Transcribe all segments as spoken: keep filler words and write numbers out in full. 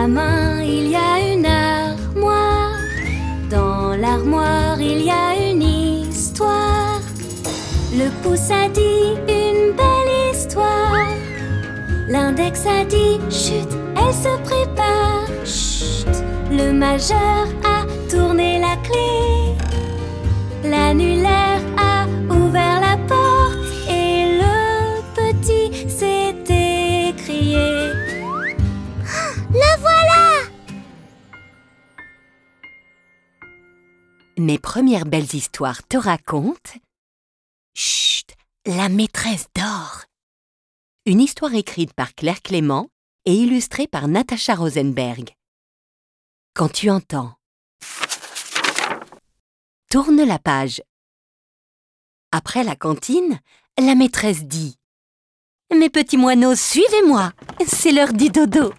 ma main, il y a une armoire. Dans l'armoire, il y a une histoire. Le pouce a dit une belle histoire. L'index a dit chut, elle se prépare. Chut. Le majeur a tourné la clé. L'annulaire a ouvert la porte. Et le petit s'est écrié. La voilà! Mes premières belles histoires te racontent Chut, la maîtresse d'or. Une histoire écrite par Claire Clément et illustrée par Natacha Rosenberg. Quand tu entends Tourne la page. Après la cantine, la maîtresse dit Mes petits moineaux, suivez-moi, c'est l'heure du dodo.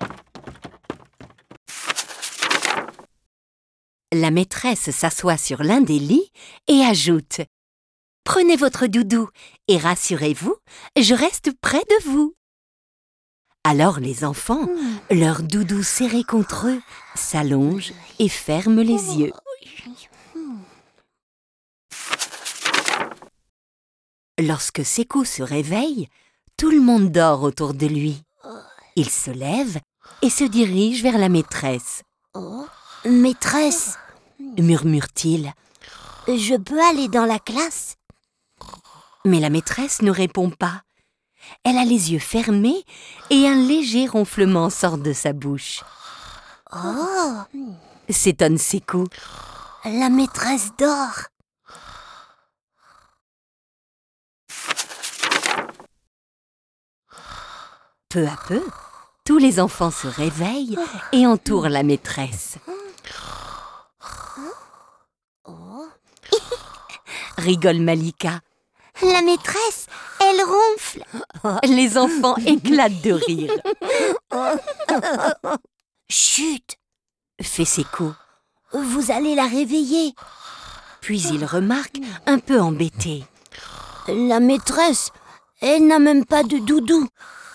La maîtresse s'assoit sur l'un des lits et ajoute « Prenez votre doudou et rassurez-vous, je reste près de vous. » Alors les enfants, leur doudou serré contre eux, s'allongent et ferment les yeux. Lorsque Sékou se réveille, tout le monde dort autour de lui. Il se lève et se dirige vers la maîtresse. « Maîtresse, murmure-t-il. je peux aller dans la classe ?» Mais la maîtresse ne répond pas. Elle a les yeux fermés et un léger ronflement sort de sa bouche. « Oh, S'étonne Sékou. la maîtresse dort !» Peu à peu, tous les enfants se réveillent et entourent la maîtresse. Rigole Malika. La maîtresse, elle ronfle. Les enfants éclatent de rire. Chut, Fait Sékou. vous allez la réveiller. Puis il remarque, un peu embêté. La maîtresse, elle n'a même pas de doudou.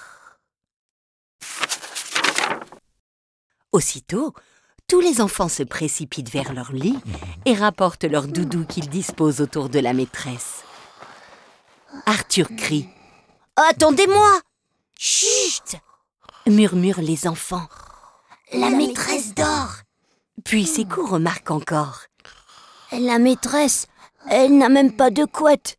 Aussitôt, tous les enfants se précipitent vers leur lit et rapportent leur doudou qu'ils disposent autour de la maîtresse. Arthur crie « Attendez-moi !» Chut, murmurent les enfants. La maîtresse dort. Puis Sékou remarque encore. La maîtresse, elle n'a même pas de couette.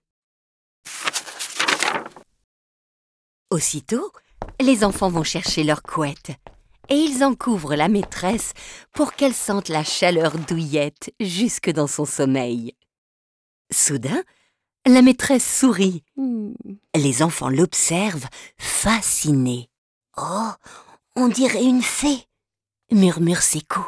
Aussitôt, les enfants vont chercher leur couette et ils en couvrent la maîtresse pour qu'elle sente la chaleur douillette jusque dans son sommeil. Soudain, la maîtresse sourit. Les enfants l'observent, fascinés. « Oh, on dirait une fée. » murmure Sékou.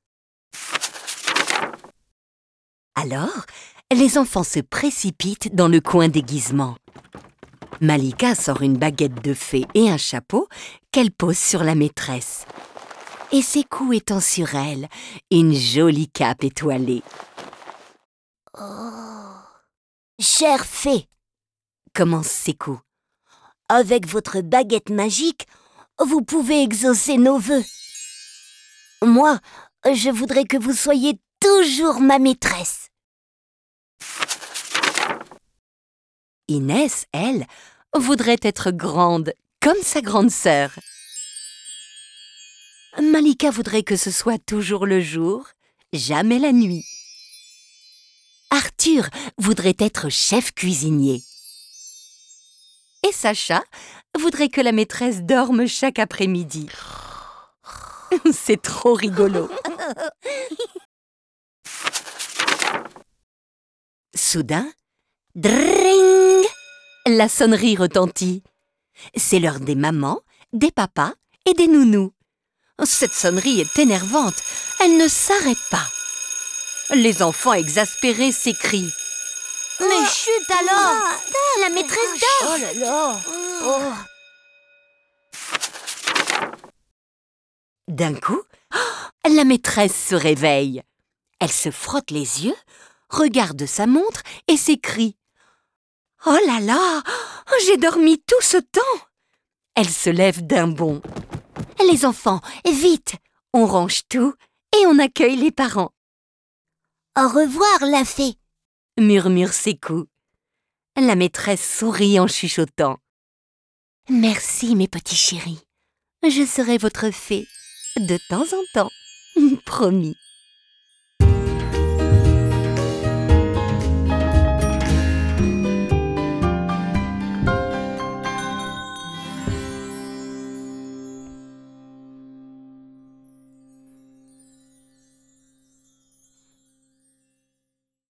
Alors, les enfants se précipitent dans le coin déguisement. Malika sort une baguette de fée et un chapeau qu'elle pose sur la maîtresse. Et Sékou étend sur elle une jolie cape étoilée. « Oh, chère fée, Commence Sékou. avec votre baguette magique, vous pouvez exaucer nos vœux. Moi, je voudrais que vous soyez toujours ma maîtresse. » Inès, elle, voudrait être grande comme sa grande sœur. Malika voudrait que ce soit toujours le jour, jamais la nuit. Arthur voudrait être chef cuisinier. Et Sacha voudrait que la maîtresse dorme chaque après-midi. C'est trop rigolo. Soudain, dring, la sonnerie retentit. C'est l'heure des mamans, des papas et des nounous. Cette sonnerie est énervante, elle ne s'arrête pas. Les enfants exaspérés s'écrient. « Mais chut alors, la maîtresse dort !» Oh là là. Oh. D'un coup, la maîtresse se réveille. Elle se frotte les yeux, regarde sa montre et s'écrie « Oh là là, j'ai dormi tout ce temps !» Elle se lève d'un bond. Les enfants, vite! On range tout et on accueille les parents. Au revoir, la fée. Murmure Sékou. La maîtresse sourit en chuchotant. Merci, mes petits chéris. Je serai votre fée de temps en temps. Promis.